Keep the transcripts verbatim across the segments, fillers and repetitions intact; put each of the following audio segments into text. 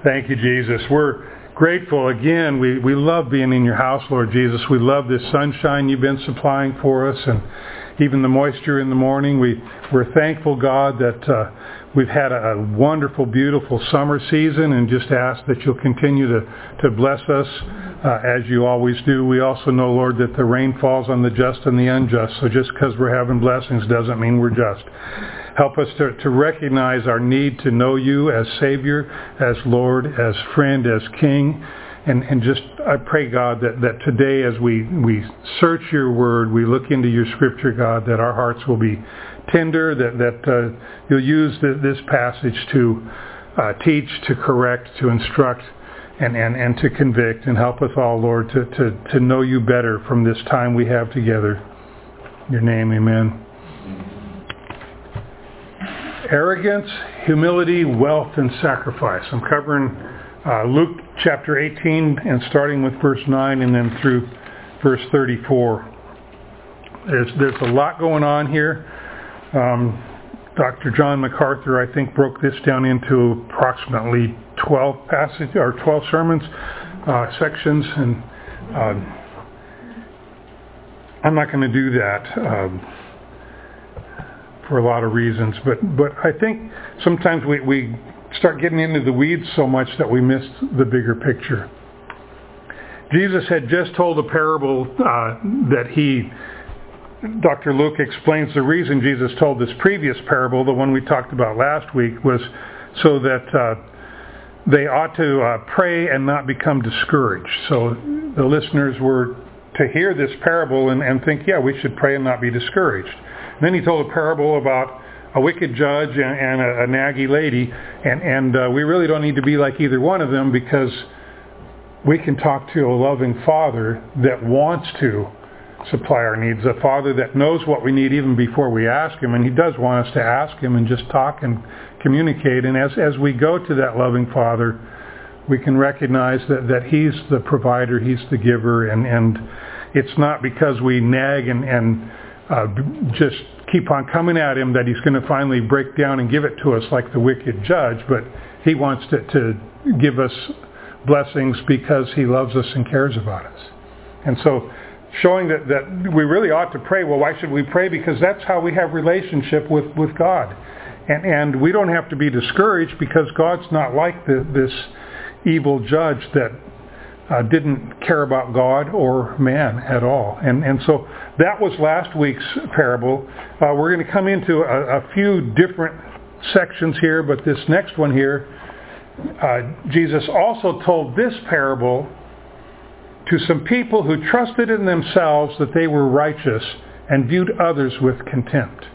Thank you, Jesus. We're grateful again. We, we love being in your house, Lord Jesus. We love this sunshine you've been supplying for us and even the moisture in the morning. We, we're thankful, God, that uh, we've had a, a wonderful, beautiful summer season, and just ask that you'll continue to, to bless us uh, as you always do. We also know, Lord, that the rain falls on the just and the unjust. So just because we're having blessings doesn't mean we're just. Help us to, to recognize our need to know you as Savior, as Lord, as friend, as King. And, and just, I pray, God, that, that today as we, we search your word, we look into your scripture, God, that our hearts will be tender, that, that uh, you'll use the, this passage to uh, teach, to correct, to instruct, and, and, and to convict. And help us all, Lord, to, to, to know you better from this time we have together. In your name, amen. Arrogance, humility, wealth, and sacrifice. I'm covering uh, Luke chapter eighteen and starting with verse nine and then through verse thirty-four. There's, there's a lot going on here. Um, Doctor John MacArthur, I think, broke this down into approximately twelve passages or twelve sermons, uh, sections, and uh, I'm not going to do that. Um, for a lot of reasons, but but I think sometimes we, we start getting into the weeds so much that we miss the bigger picture. Jesus had just told a parable uh, that he, Doctor Luke explains the reason Jesus told this previous parable, the one we talked about last week, was so that uh, they ought to uh, pray and not become discouraged. So the listeners were to hear this parable and, and think, yeah, we should pray and not be discouraged. Then he told a parable about a wicked judge and, and a, a naggy lady, and, and uh, we really don't need to be like either one of them, because we can talk to a loving Father that wants to supply our needs, a Father that knows what we need even before we ask Him, and He does want us to ask Him and just talk and communicate. And as, as we go to that loving Father, we can recognize that, that He's the provider, He's the giver, and, and it's not because we nag and, and Uh, just keep on coming at Him that He's going to finally break down and give it to us like the wicked judge, but He wants to, to give us blessings because He loves us and cares about us. And so showing that, that we really ought to pray. Well, why should we pray? Because that's how we have relationship with, with God. And, and we don't have to be discouraged, because God's not like the, this evil judge that Uh, didn't care about God or man at all. And and so that was last week's parable. Uh, we're going to come into a, a few different sections here, but this next one here, uh, Jesus also told this parable to some people who trusted in themselves that they were righteous and viewed others with contempt.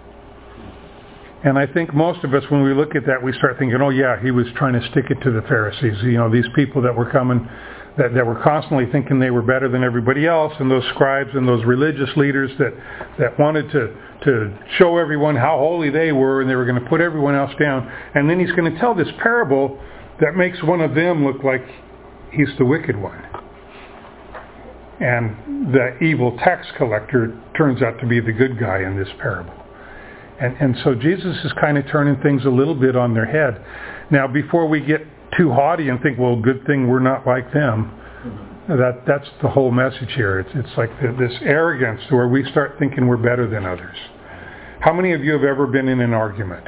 And I think most of us, when we look at that, we start thinking, oh yeah, he was trying to stick it to the Pharisees. You know, these people that were coming, that, that were constantly thinking they were better than everybody else, and those scribes and those religious leaders that, that wanted to, to show everyone how holy they were, and they were going to put everyone else down. And then he's going to tell this parable that makes one of them look like he's the wicked one. And the evil tax collector turns out to be the good guy in this parable. And, and so Jesus is kind of turning things a little bit on their head. Now, before we get too haughty and think, well, good thing we're not like them, that that's the whole message here. It's, it's like the, this arrogance where we start thinking we're better than others. How many of you have ever been in an argument?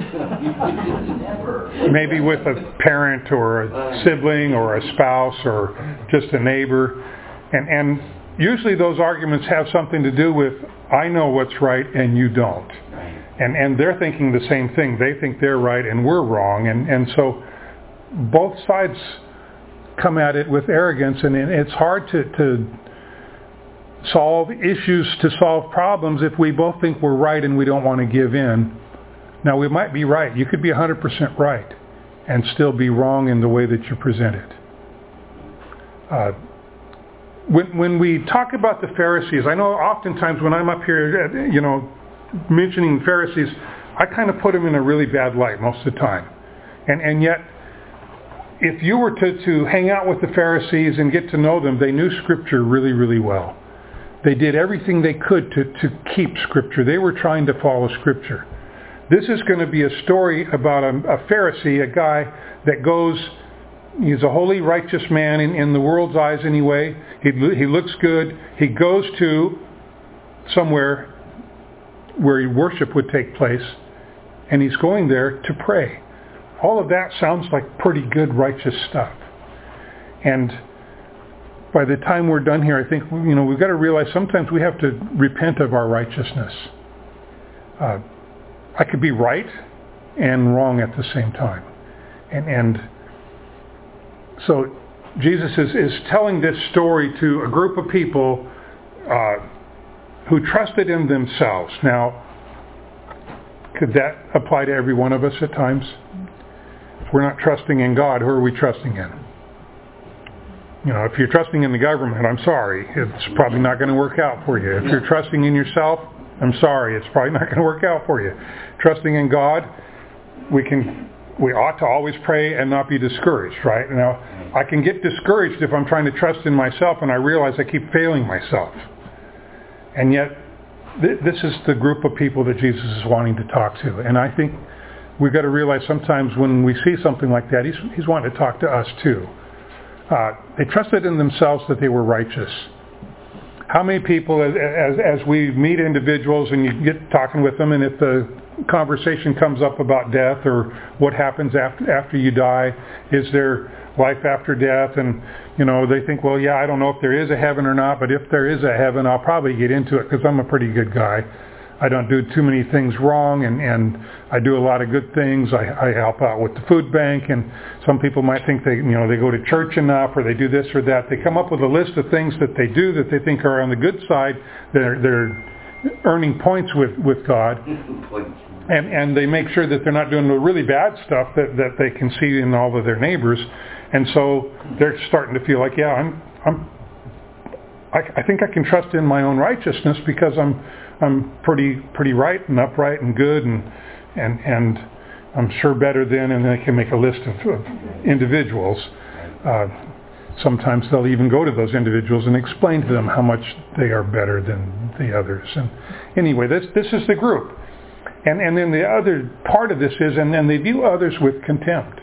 Maybe with a parent or a sibling or a spouse or just a neighbor. And, and usually those arguments have something to do with, I know what's right and you don't. And and they're thinking the same thing. They think they're right and we're wrong. And, and so both sides come at it with arrogance, and it's hard to, to solve issues, to solve problems if we both think we're right and we don't want to give in. Now, we might be right. You could be one hundred percent right and still be wrong in the way that you present it. Uh, when, when we talk about the Pharisees, I know oftentimes when I'm up here, you know, mentioning the Pharisees, I kind of put them in a really bad light most of the time. And and yet, if you were to, to hang out with the Pharisees and get to know them, they knew Scripture really, really well. They did everything they could to, to keep Scripture. They were trying to follow Scripture. This is going to be a story about a, a Pharisee, a guy that goes he's a holy, righteous man in, in the world's eyes anyway. He, he looks good. He goes to somewhere where worship would take place, and he's going there to pray. All of that sounds like pretty good, righteous stuff. And by the time we're done here, I think, you know, we've got to realize sometimes we have to repent of our righteousness. Uh, I could be right and wrong at the same time. And, and so Jesus is, is telling this story to a group of people uh, who trusted in themselves. Now, could that apply to every one of us at times? If we're not trusting in God, who are we trusting in? You know, if you're trusting in the government, I'm sorry, it's probably not going to work out for you. If you're trusting in yourself, I'm sorry, it's probably not going to work out for you. Trusting in God, we can, we ought to always pray and not be discouraged, right? Now, I can get discouraged if I'm trying to trust in myself and I realize I keep failing myself. And yet, th- this is the group of people that Jesus is wanting to talk to. And I think we've got to realize sometimes when we see something like that, he's, he's wanting to talk to us too. Uh, they trusted in themselves that they were righteous. How many people, as, as, as we meet individuals and you get talking with them, and if the conversation comes up about death or what happens after, after you die, is there life after death? And, you know, they think, well, yeah, I don't know if there is a heaven or not, but if there is a heaven, I'll probably get into it because I'm a pretty good guy. I don't do too many things wrong, and, and I do a lot of good things. I, I help out with the food bank, and some people might think they, you know, they go to church enough, or they do this or that. They come up with a list of things that they do that they think are on the good side. They're, they're earning points with, with God, and and they make sure that they're not doing the really bad stuff that, that they can see in all of their neighbors, and so they're starting to feel like, yeah, I'm I'm I, I think I can trust in my own righteousness because I'm. I'm pretty pretty right and upright and good, and and and I'm sure better than, and they can make a list of, of individuals. Uh, sometimes they'll even go to those individuals and explain to them how much they are better than the others. And anyway, this this is the group. And and then the other part of this is, and then they view others with contempt.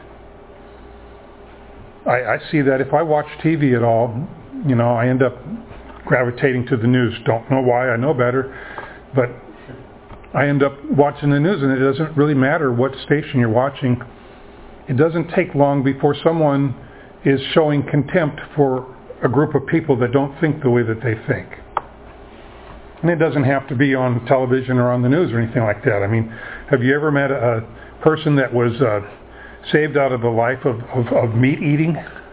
I, I see that if I watch T V at all, you know, I end up gravitating to the news. Don't know why, I know better. But I end up watching the news, and it doesn't really matter what station you're watching. It doesn't take long before someone is showing contempt for a group of people that don't think the way that they think. And it doesn't have to be on television or on the news or anything like that. I mean, have you ever met a person that was uh, saved out of the life of, of, of meat eating?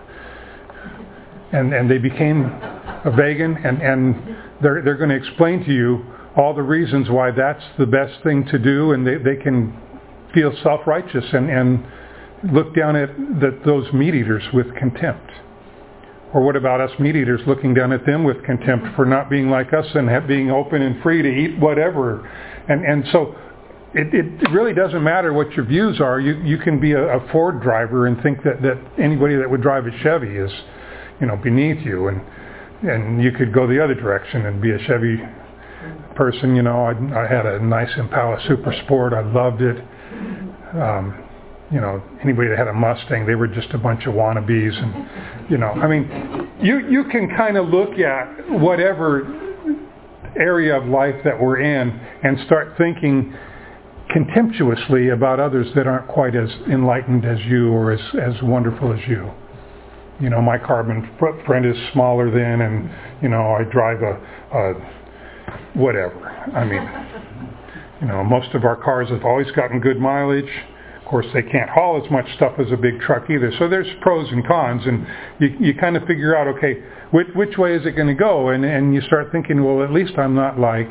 And and they became a vegan, and, and they're they're going to explain to you all the reasons why that's the best thing to do, and they, they can feel self-righteous and, and look down at the, those meat eaters with contempt. Or what about us meat eaters looking down at them with contempt for not being like us and have, being open and free to eat whatever? And and so it, it really doesn't matter what your views are. You you can be a, a Ford driver and think that, that anybody that would drive a Chevy is, you know, beneath you, and and you could go the other direction and be a Chevy person. You know, I, I had a nice Impala Super Sport. I loved it. Um, you know, anybody that had a Mustang, they were just a bunch of wannabes. And, you know, I mean, you, you can kind of look at whatever area of life that we're in and start thinking contemptuously about others that aren't quite as enlightened as you or as, as wonderful as you. You know, my carbon footprint is smaller than, and, you know, I drive a, a whatever. I mean, you know, most of our cars have always gotten good mileage. Of course, they can't haul as much stuff as a big truck either. So there's pros and cons, and you, you kind of figure out, okay, which, which way is it going to go? And, and you start thinking, well, at least I'm not like,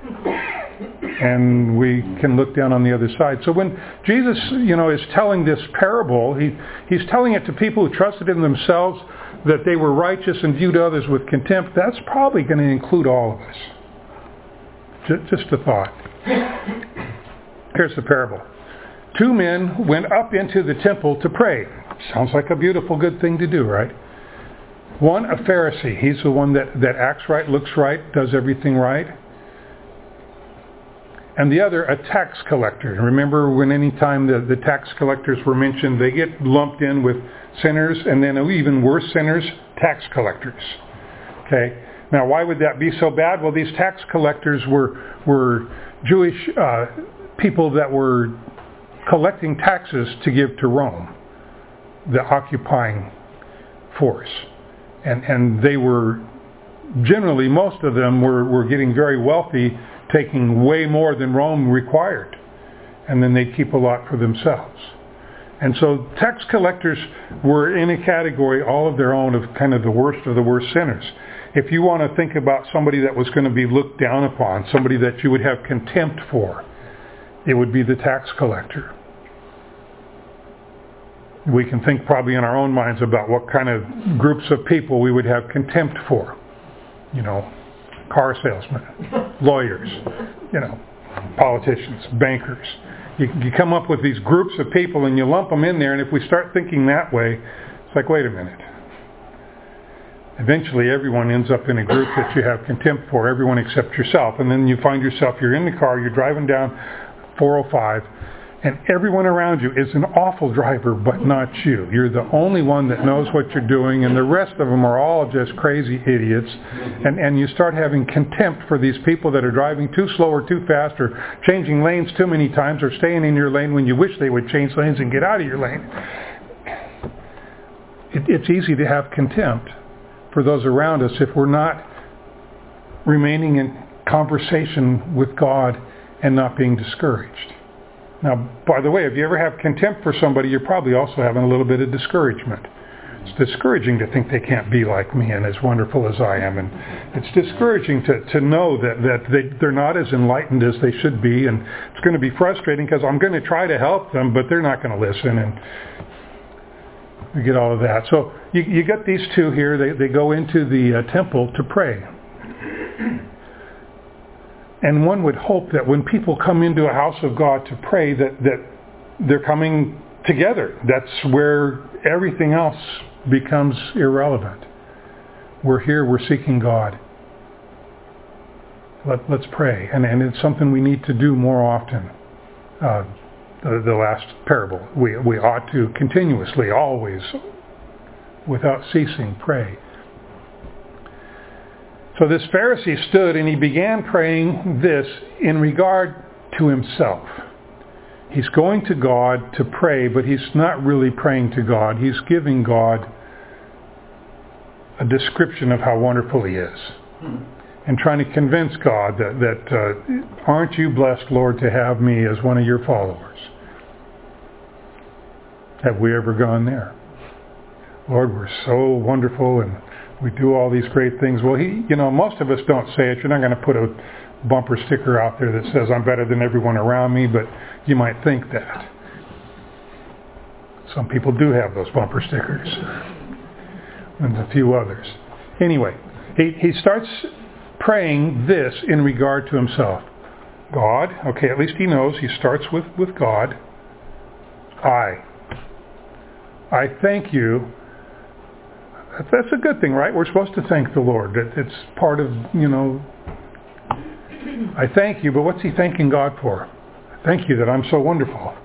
and we can look down on the other side. So when Jesus, you know, is telling this parable, he, he's telling it to people who trusted in themselves that they were righteous and viewed others with contempt. That's probably going to include all of us. Just a thought. Here's the parable. Two men went up into the temple to pray. Sounds like a beautiful, good thing to do, right? One, a Pharisee. He's the one that, that acts right, looks right, does everything right. and the other a tax collector. Remember, when any time the, the tax collectors were mentioned, they get lumped in with sinners, and then even worse sinners, tax collectors. Okay. Now, why would that be so bad? Well, these tax collectors were were Jewish uh, people that were collecting taxes to give to Rome, the occupying force, and and they were generally, most of them were were getting very wealthy, taking way more than Rome required, and then they'd keep a lot for themselves. And so tax collectors were in a category all of their own of kind of the worst of the worst sinners. If you want to think about somebody that was going to be looked down upon, somebody that you would have contempt for, it would be the tax collector. We can think probably in our own minds about what kind of groups of people we would have contempt for. You know, car salesmen, lawyers, you know, politicians, bankers. You, you come up with these groups of people and you lump them in there, and if we start thinking that way, it's like, wait a minute. Eventually everyone ends up in a group that you have contempt for, everyone except yourself. And then you find yourself, you're in the car, you're driving down four oh five, and everyone around you is an awful driver, but not you. You're the only one that knows what you're doing, and the rest of them are all just crazy idiots. And, and you start having contempt for these people that are driving too slow or too fast, or changing lanes too many times, or staying in your lane when you wish they would change lanes and get out of your lane. It, it's easy to have contempt for those around us if we're not remaining in conversation with God and not being discouraged. Now, by the way, if you ever have contempt for somebody, you're probably also having a little bit of discouragement. It's discouraging to think they can't be like me and as wonderful as I am. And it's discouraging to, to know that, that they, they're not as enlightened as they should be. And it's going to be frustrating because I'm going to try to help them, but they're not going to listen. And we get all of that. So you, you get these two here. They, they go into the uh, temple to pray. And one would hope that when people come into a house of God to pray, that, that they're coming together. That's where everything else becomes irrelevant. We're here, we're seeking God. Let, let's pray. And, and it's something we need to do more often. Uh, the, the last parable. We, we ought to continuously, always, without ceasing, pray. So this Pharisee stood and he began praying this in regard to himself. He's going to God to pray, but he's not really praying to God. He's giving God a description of how wonderful he is. And trying to convince God that, that uh, aren't you blessed, Lord, to have me as one of your followers? Have we ever gone there? Lord, we're so wonderful and we do all these great things. Well, he, you know, most of us don't say it. You're not going to put a bumper sticker out there that says, I'm better than everyone around me, but you might think that. Some people do have those bumper stickers. And a few others. Anyway, he, he starts praying this in regard to himself. God, okay, at least he knows. He starts with, with God. I. I thank you. That's a good thing, right? We're supposed to thank the Lord. It's part of, you know, I thank you, but what's he thanking God for? Thank you that I'm so wonderful.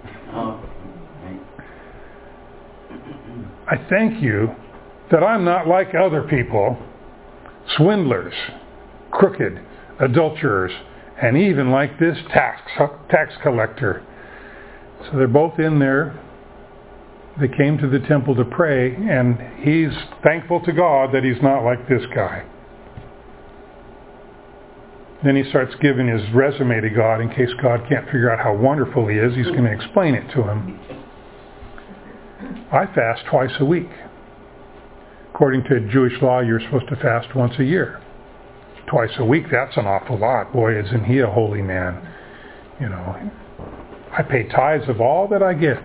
I thank you that I'm not like other people, swindlers, crooked, adulterers, and even like this tax tax collector. So they're both in there. They came to the temple to pray, and he's thankful to God that he's not like this guy. Then he starts giving his resume to God in case God can't figure out how wonderful he is. He's going to explain it to him. I fast twice a week. According to Jewish law, you're supposed to fast once a year. Twice a week, that's an awful lot. Boy, isn't he a holy man. You know, I pay tithes of all that I get.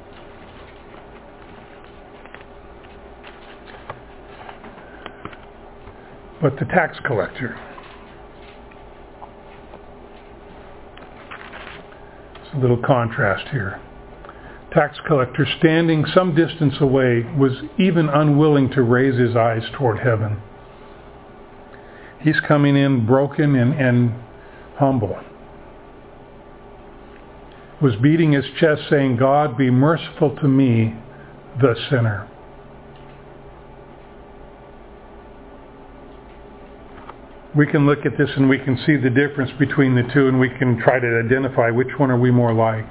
But the tax collector, it's a little contrast here. Tax collector, standing some distance away, was even unwilling to raise his eyes toward heaven. He's coming in broken and, and humble. was beating his chest saying, God, be merciful to me, the sinner. We can look at this and we can see the difference between the two, and we can try to identify which one are we more like.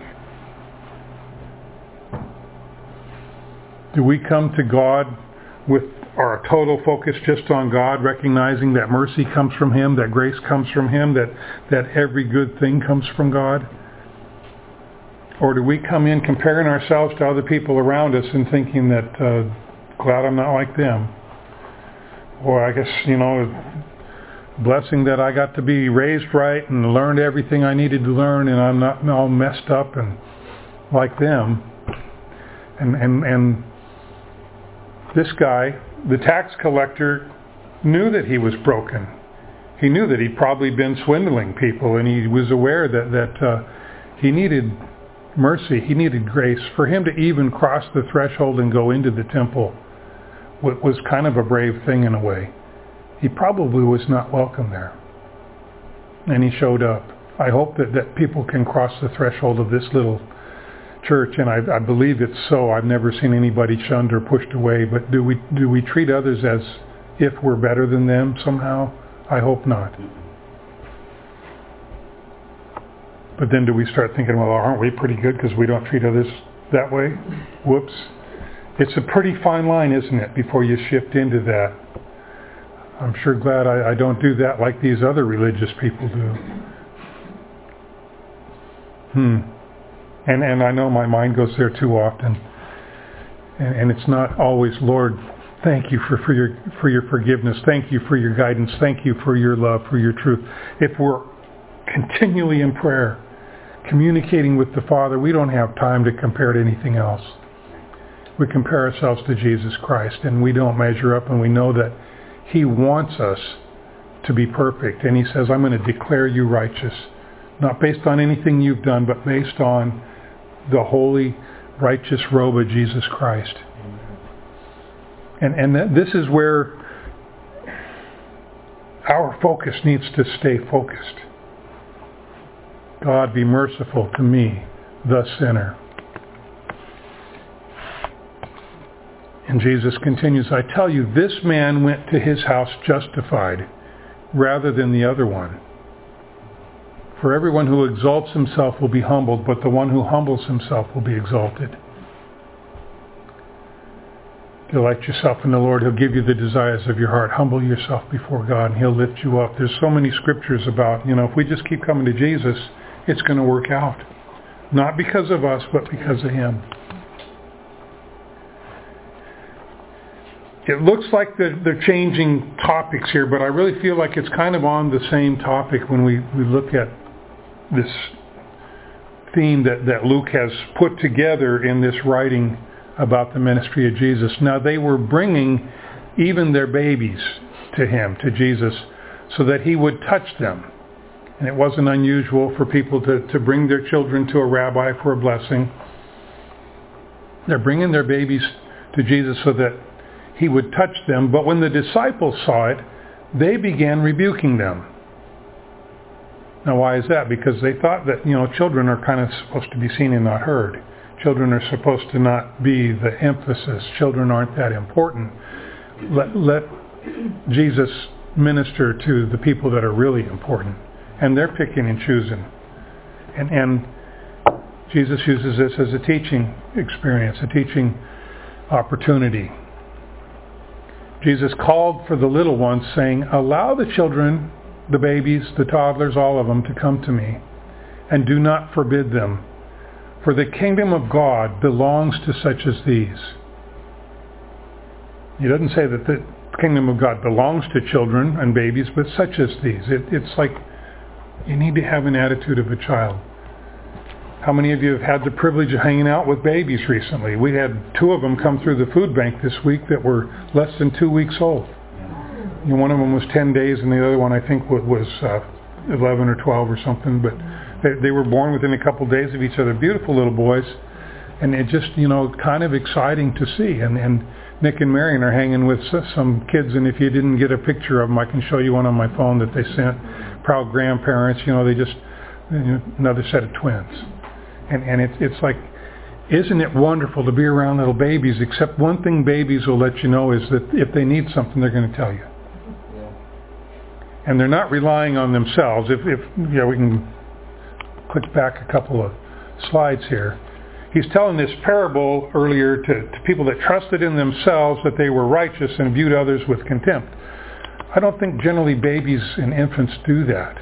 Do we come to God with our total focus just on God, recognizing that mercy comes from Him, that grace comes from Him, that, that every good thing comes from God? Or do we come in comparing ourselves to other people around us and thinking that, uh, glad I'm not like them? Or I guess, you know, blessing that I got to be raised right and learned everything I needed to learn, and I'm not all messed up and like them. And and and this guy, the tax collector, knew that he was broken. He knew that he'd probably been swindling people, and he was aware that that uh, he needed mercy, he needed grace. For him to even cross the threshold and go into the temple was kind of a brave thing in a way. He probably was not welcome there. And he showed up. I hope that, that people can cross the threshold of this little church, and I, I believe it's so. I've never seen anybody shunned or pushed away, but do we do we treat others as if we're better than them somehow? I hope not. But then do we start thinking, well, aren't we pretty good because we don't treat others that way? Whoops. It's a pretty fine line, isn't it, before you shift into that. I'm sure glad I, I don't do that like these other religious people do. Hmm. And and I know my mind goes there too often. And, and it's not always, Lord, thank you for, for your for your forgiveness. Thank you for your guidance. Thank you for your love, for your truth. If we're continually in prayer, communicating with the Father, we don't have time to compare to anything else. We compare ourselves to Jesus Christ, and we don't measure up, and we know that He wants us to be perfect. And He says, I'm going to declare you righteous, not based on anything you've done, but based on the holy, righteous robe of Jesus Christ. And, and that this is where our focus needs to stay focused. God, be merciful to me, the sinner. And Jesus continues, I tell you, this man went to his house justified rather than the other one. For everyone who exalts himself will be humbled, but the one who humbles himself will be exalted. Delight yourself in the Lord. He'll give you the desires of your heart. Humble yourself before God, and He'll lift you up. There's so many scriptures about, you know, if we just keep coming to Jesus, it's going to work out. Not because of us, but because of Him. It looks like they're, they're changing topics here, but I really feel like it's kind of on the same topic when we, we look at this theme that, that Luke has put together in this writing about the ministry of Jesus. Now, they were bringing even their babies to Him, to Jesus, so that He would touch them. And it wasn't unusual for people to, to bring their children to a rabbi for a blessing. They're bringing their babies to Jesus so that He would touch them. But when the disciples saw it, they began rebuking them. Now, why is that? Because they thought that, you know, children are kind of supposed to be seen and not heard. Children are supposed to not be the emphasis. Children aren't that important. Let, let Jesus minister to the people that are really important. And they're picking and choosing. And, and Jesus uses this as a teaching experience, a teaching opportunity. Jesus called for the little ones, saying, allow the children, the babies, the toddlers, all of them, to come to me, and do not forbid them, for the kingdom of God belongs to such as these. He doesn't say that the kingdom of God belongs to children and babies, but such as these. It, it's like you need to have an attitude of a child. How many of you have had the privilege of hanging out with babies recently? We had two of them come through the food bank this week that were less than two weeks old. You know, one of them was ten days, and the other one I think was uh, eleven or twelve or something. But they, they were born within a couple days of each other. Beautiful little boys, and it just, you know, kind of exciting to see. And, and Nick and Marion are hanging with some kids, and if you didn't get a picture of them, I can show you one on my phone that they sent. Proud grandparents, you know, they just, you know, another set of twins. And, and it's, it's like, isn't it wonderful to be around little babies? Except one thing babies will let you know is that if they need something, they're going to tell you. Yeah. And they're not relying on themselves. If, if you know, we can click back a couple of slides here. He's telling this parable earlier to, to people that trusted in themselves that they were righteous and viewed others with contempt. I don't think generally babies and infants do that.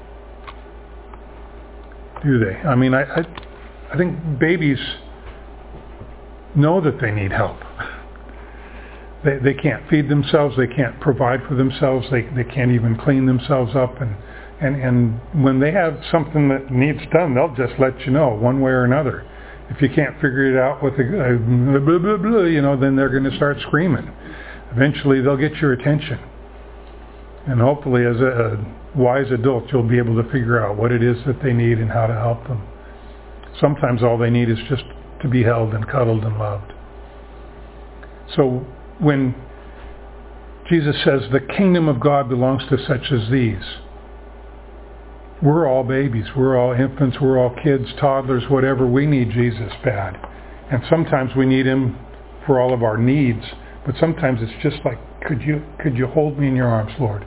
Do they? I mean, I, I, I think babies know that they need help. They, they can't feed themselves. They can't provide for themselves. They, they can't even clean themselves up. And, and, and when they have something that needs done, they'll just let you know one way or another. If you can't figure it out with a, a blah, blah, blah, you know, then they're going to start screaming. Eventually they'll get your attention. And hopefully as a, a wise adult, you'll be able to figure out what it is that they need and how to help them. Sometimes all they need is just to be held and cuddled and loved. So when Jesus says the kingdom of God belongs to such as these, we're all babies, we're all infants, we're all kids, toddlers, whatever. We need Jesus bad. And sometimes we need him for all of our needs, but sometimes it's just like, could you could you hold me in your arms, Lord?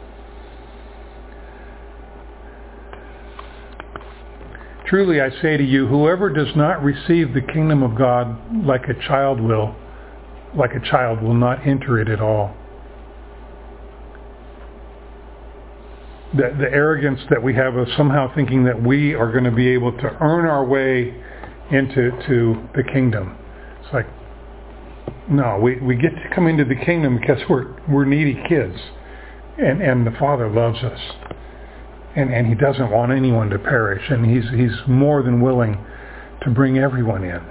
Truly I say to you, whoever does not receive the kingdom of God like a child will, like a child will not enter it at all. The, the arrogance that we have of somehow thinking that we are going to be able to earn our way into to the kingdom. It's like, no, we, we get to come into the kingdom because we're we're needy kids. And, and the Father loves us. And, and he doesn't want anyone to perish. And he's he's more than willing to bring everyone in.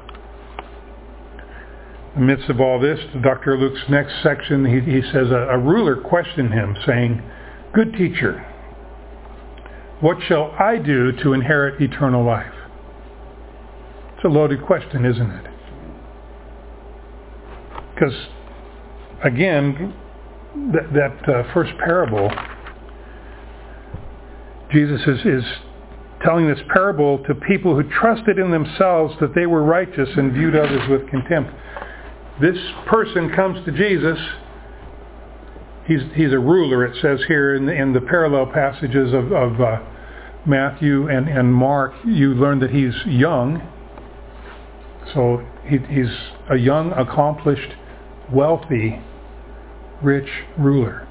In the midst of all this, Doctor Luke's next section, he, he says, a, a ruler questioned him, saying, "Good teacher, what shall I do to inherit eternal life?" It's a loaded question, isn't it? Because, again, that, that uh, first parable, Jesus is, is telling this parable to people who trusted in themselves that they were righteous and viewed others with contempt. This person comes to Jesus. He's he's a ruler, it says here in the, in the parallel passages of, of uh, Matthew and, and Mark. You learn that he's young. So he, he's a young, accomplished, wealthy, rich ruler.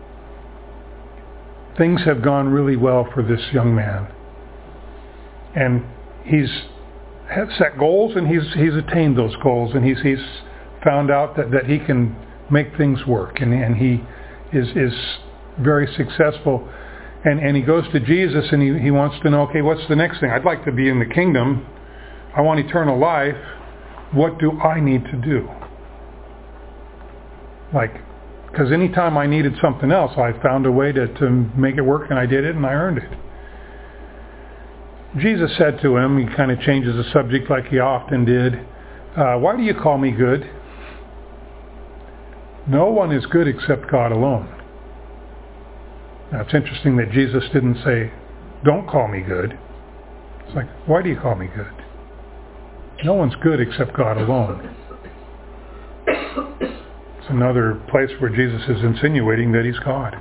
Things have gone really well for this young man. And he's had set goals, and he's he's attained those goals, and he's he's found out that, that he can make things work, and, and he is is very successful. And, and he goes to Jesus, and he, he wants to know, okay, what's the next thing? I'd like to be in the kingdom. I want eternal life. What do I need to do? Like, because anytime I needed something else, I found a way to, to make it work, and I did it, and I earned it. Jesus said to him, he kind of changes the subject like he often did, uh, why do you call me good? No one is good except God alone. Now it's interesting that Jesus didn't say, don't call me good. It's like, why do you call me good? No one's good except God alone. It's another place where Jesus is insinuating that he's God.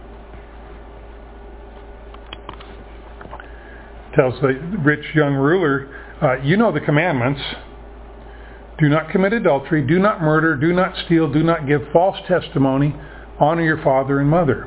Tells the rich young ruler, uh, you know the commandments. Do not commit adultery, do not murder, do not steal, do not give false testimony, honor your father and mother.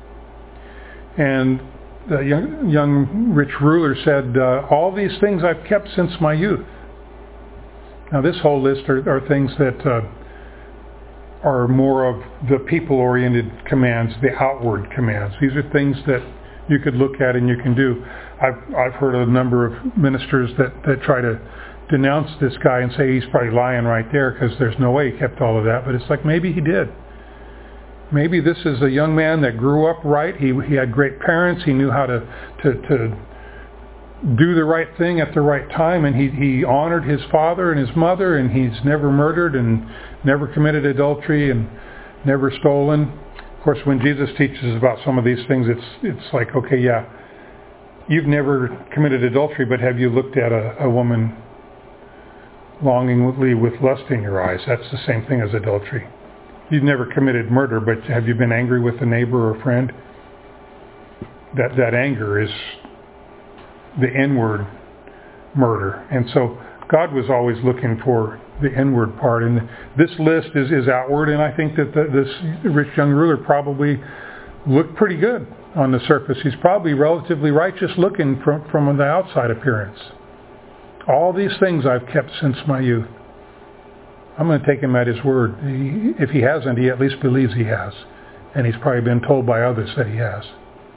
And the young, young rich ruler said, uh, all these things I've kept since my youth. Now this whole list are, are things that uh, are more of the people-oriented commands, the outward commands. These are things that you could look at and you can do. I've I've heard a number of ministers that, that try to denounce this guy and say he's probably lying right there because there's no way he kept all of that. But it's like maybe he did. Maybe this is a young man that grew up right. He he had great parents. He knew how to to, to do the right thing at the right time, and he, he honored his father and his mother, and he's never murdered and never committed adultery and never stolen. Of course, when Jesus teaches about some of these things, it's it's like, okay, yeah, you've never committed adultery, but have you looked at a, a woman longingly with lust in your eyes? That's the same thing as adultery. You've never committed murder, but have you been angry with a neighbor or a friend? That that anger is the inward murder. And so God was always looking for the inward part. And this list is, is outward, and I think that the, this rich young ruler probably looked pretty good on the surface. He's probably relatively righteous looking from, from the outside appearance. All these things I've kept since my youth. I'm going to take him at his word. He, if he hasn't, he at least believes he has. And he's probably been told by others that he has.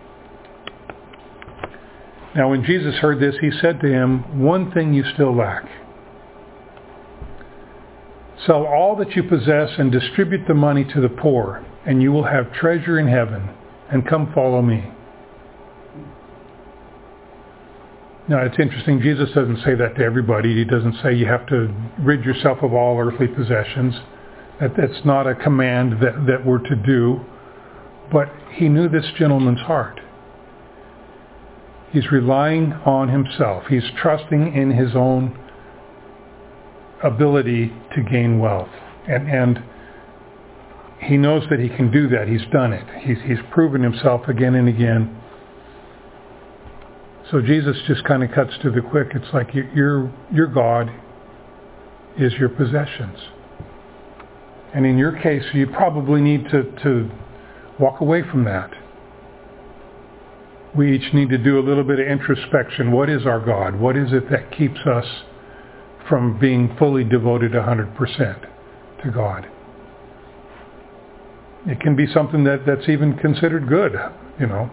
Now when Jesus heard this, he said to him, one thing you still lack. Sell all that you possess and distribute the money to the poor, and you will have treasure in heaven, and come follow me. Now it's interesting, Jesus doesn't say that to everybody. He doesn't say you have to rid yourself of all earthly possessions. That, that's not a command that, that we're to do. But he knew this gentleman's heart. He's relying on himself. He's trusting in his own ability to gain wealth. And, and he knows that he can do that. He's done it. He's, he's proven himself again and again. So Jesus just kind of cuts to the quick. It's like your, your God is your possessions. And in your case, you probably need to, to walk away from that. We each need to do a little bit of introspection. What is our God? What is it that keeps us from being fully devoted one hundred percent to God? It can be something that, that's even considered good, you know.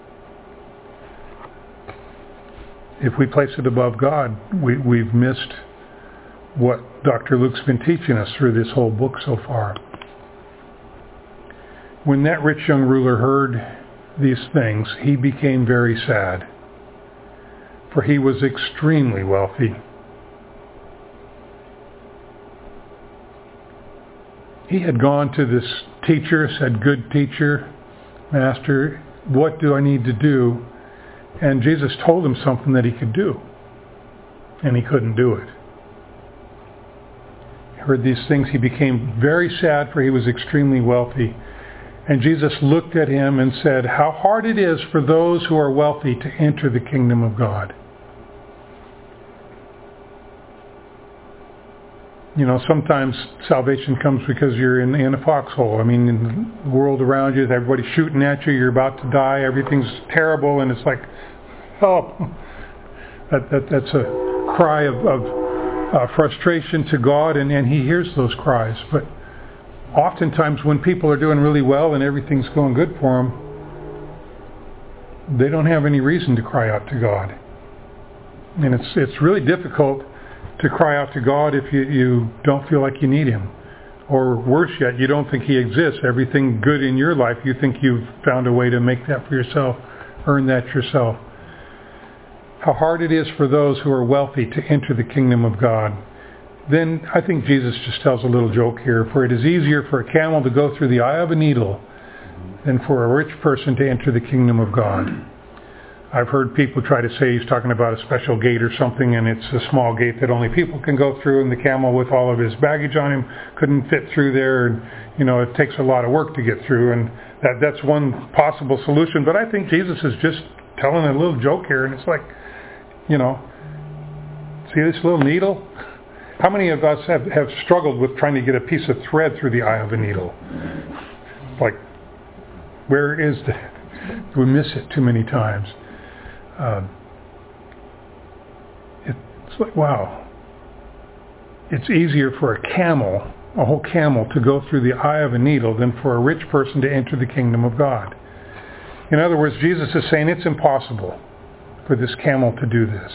If we place it above God, we, we've missed what Doctor Luke's been teaching us through this whole book so far. When that rich young ruler heard these things, he became very sad, for he was extremely wealthy. He had gone to this teacher, said, good teacher, master, what do I need to do? And Jesus told him something that he could do, and he couldn't do it. He heard these things, he became very sad, for he was extremely wealthy. And Jesus looked at him and said, how hard it is for those who are wealthy to enter the kingdom of God. You know, sometimes salvation comes because you're in, in a foxhole. I mean, in the world around you, everybody's shooting at you, you're about to die, everything's terrible, and it's like, help. That, that, that's a cry of, of uh, frustration to God, and, and he hears those cries. But oftentimes when people are doing really well and everything's going good for them, they don't have any reason to cry out to God. And it's it's really difficult to cry out to God if you, you don't feel like you need him. Or worse yet, you don't think he exists. Everything good in your life, you think you've found a way to make that for yourself, earn that yourself. How hard it is for those who are wealthy to enter the kingdom of God. Then I think Jesus just tells a little joke here. For it is easier for a camel to go through the eye of a needle than for a rich person to enter the kingdom of God. I've heard people try to say he's talking about a special gate or something, and it's a small gate that only people can go through, and the camel with all of his baggage on him couldn't fit through there, and you know, it takes a lot of work to get through, and that that's one possible solution. But I think Jesus is just telling a little joke here, and it's like, you know, see this little needle? How many of us have, have struggled with trying to get a piece of thread through the eye of a needle? Like, where is the... We miss it too many times. Um, it's like, wow. It's easier for a camel, a whole camel, to go through the eye of a needle than for a rich person to enter the kingdom of God. In other words, Jesus is saying it's impossible for this camel to do this.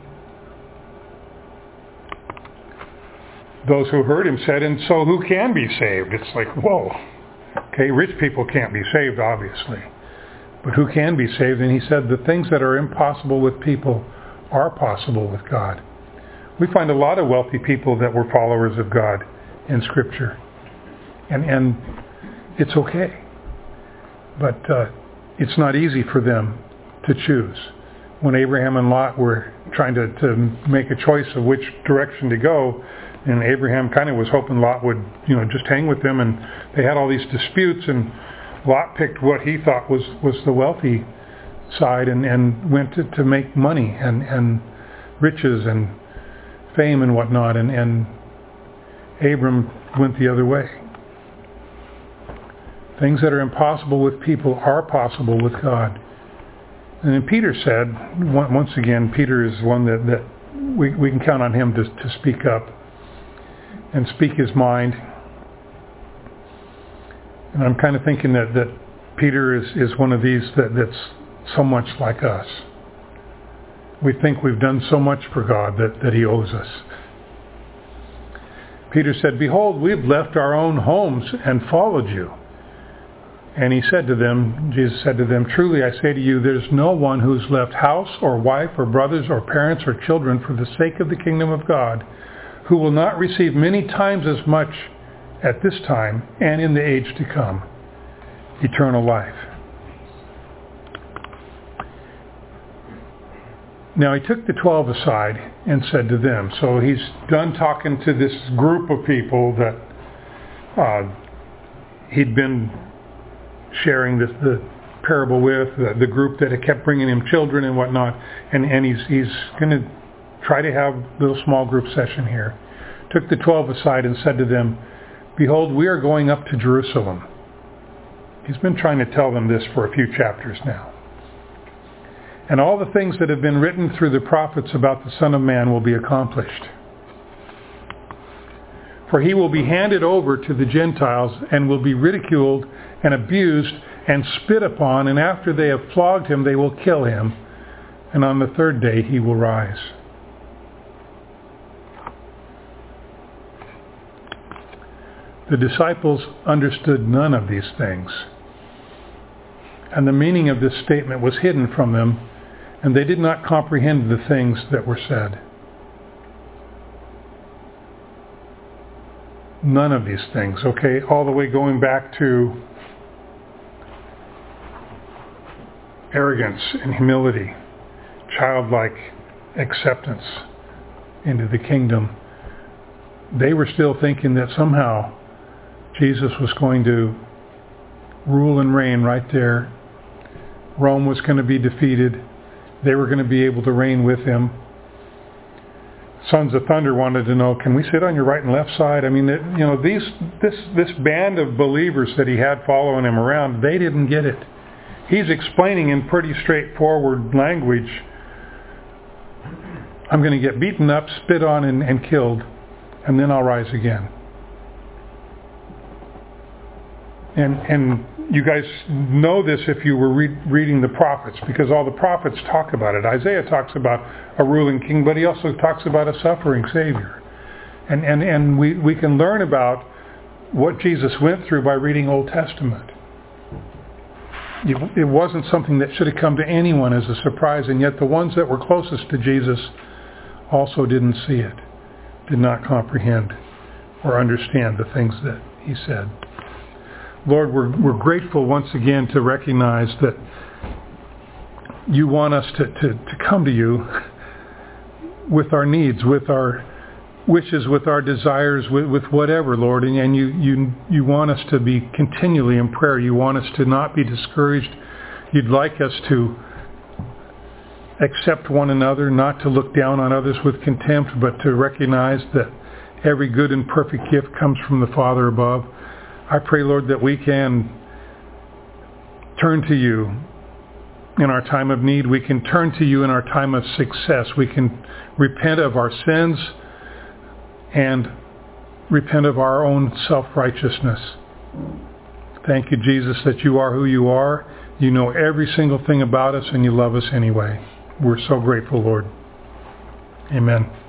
Those who heard him said, and so who can be saved? It's like, whoa. Okay, rich people can't be saved, obviously. But who can be saved? And he said, the things that are impossible with people are possible with God. We find a lot of wealthy people that were followers of God in Scripture. And, and it's okay. But uh, it's not easy for them to choose. when Abraham and Lot were trying to, to make a choice of which direction to go, and Abraham kind of was hoping Lot would, you know, just hang with them, and they had all these disputes, and Lot picked what he thought was, was the wealthy side and, and went to, to make money and, and riches and fame and whatnot, and, and Abram went the other way. Things that are impossible with people are possible with God. And then Peter said, once again, Peter is one that, that we, we can count on him to, to speak up and speak his mind. And I'm kind of thinking that, that Peter is, is one of these that, that's so much like us. We think we've done so much for God that, that he owes us. Peter said, "Behold, we've left our own homes and followed you." And he said to them, Jesus said to them, "Truly I say to you, there's no one who's left house or wife or brothers or parents or children for the sake of the kingdom of God, who will not receive many times as much at this time and in the age to come, eternal life." Now he took the twelve aside and said to them, so he's done talking to this group of people that uh, he'd been sharing this, the parable with, the, the group that had kept bringing him children and whatnot, and, and he's, he's going to try to have a little small group session here. Took the twelve aside and said to them, "Behold, we are going up to Jerusalem." He's been trying to tell them this for a few chapters now. "And all the things that have been written through the prophets about the Son of Man will be accomplished. For he will be handed over to the Gentiles and will be ridiculed and abused and spit upon, and after they have flogged him, they will kill him. And on the third day he will rise." The disciples understood none of these things, and the meaning of this statement was hidden from them, and they did not comprehend the things that were said. None of these things, okay? All the way going back to arrogance and humility, childlike acceptance into the kingdom. They were still thinking that somehow Jesus was going to rule and reign right there. Rome was going to be defeated. They were going to be able to reign with him. Sons of Thunder wanted to know, can we sit on your right and left side? I mean, it, you know, these this this band of believers that he had following him around, they didn't get it. He's explaining in pretty straightforward language, I'm going to get beaten up, spit on, and, and killed, and then I'll rise again. And and you guys know this if you were re- reading the prophets, because all the prophets talk about it. Isaiah talks about a ruling king, but he also talks about a suffering Savior. And and, and we, we can learn about what Jesus went through by reading Old Testament. It, it wasn't something that should have come to anyone as a surprise, and yet the ones that were closest to Jesus also didn't see it, did not comprehend or understand the things that he said. Lord, we're, we're grateful once again to recognize that you want us to, to, to come to you with our needs, with our wishes, with our desires, with, with whatever, Lord. And, and you, you, you want us to be continually in prayer. You want us to not be discouraged. You'd like us to accept one another, not to look down on others with contempt, but to recognize that every good and perfect gift comes from the Father above. I pray, Lord, that we can turn to you in our time of need. We can turn to you in our time of success. We can repent of our sins and repent of our own self-righteousness. Thank you, Jesus, that you are who you are. You know every single thing about us, and you love us anyway. We're so grateful, Lord. Amen.